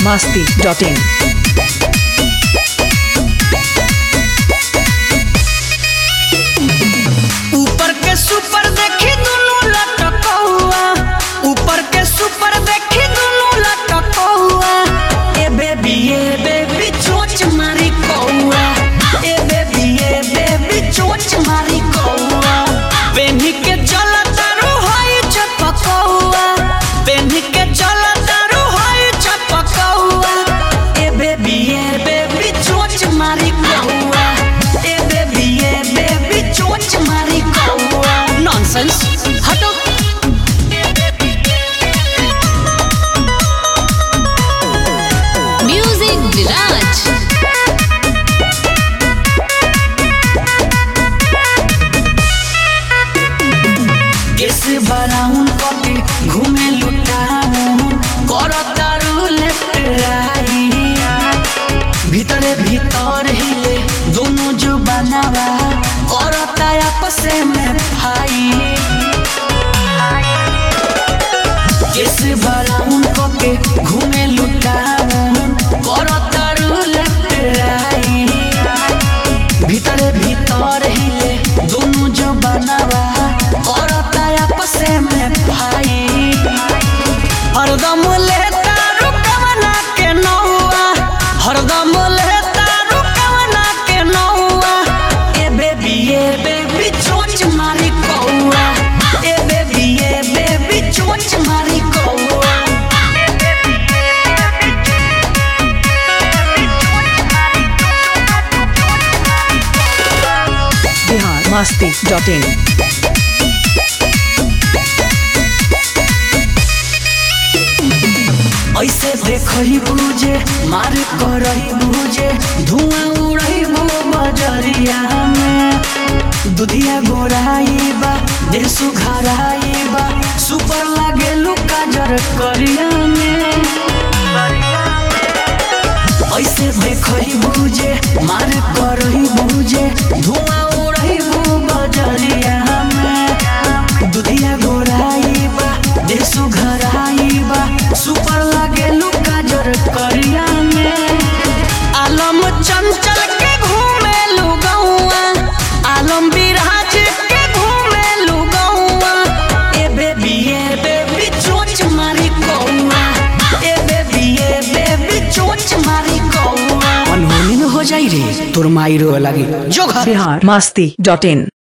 biharmasti.in ऊपर के super देखी दुनू लटका हुआ, ऊपर के सुपर देखी दुनू लटका हुआ। ए बेबी चोच मारी कौआ, ए बेबी चोच मारी कौआ। पेन्ही के चला तारू हाई चपकौआ, पेन्ही के चला तारू हाई चपकौआ। ए बेबी चोच मारी कौआ, ए बेबी चोच मारी कौआ। नॉनसेंस, हटो। म्यूजिक विराज। केस बराउन कॉपी घूमे लुटाऊं, करो तारू लेफ्ट राइट। भीतरे भीतर हिले दोनों जो बनावा, करो आपस में फाइट। केस बराउन कॉपी घूमे लुटाऊं, करो तारू लेफ्ट राइट। भीतरे भीतर हिले दोनों जो बनावा, आपस में भाई। हरदम लेता रुकवना के नौआ, हरदम लेता रुकवना के नौआ। ए बेबी चोच मारी कौआ, ए बेबी चोच मारी कौआ। biharmasti.in ऐसे देखही बुझे मार करही बुझे, धुआं उड़ही बो बजरिया में। दुधिया गोराई बा देह सुघराई बा, सुपर लागे लुका जर करिया में। ऐसे देखही बुझे मार करही बुझे, धुआं उड़ही बो बजरिया में। दुधिया गोराई बा देह सुघराई बा, सुपर लागे लुका जर करिया में। आलम चंचल के घूमे लुगौआ, आलम बिराज के घूमे लुगौआ। ए बेबी चोच मारी कौआ, ए बेबी चोच मारी कौआ। अनहोनी में हो जाई रे तोर माई रो लगी जो घर। biharmasti.in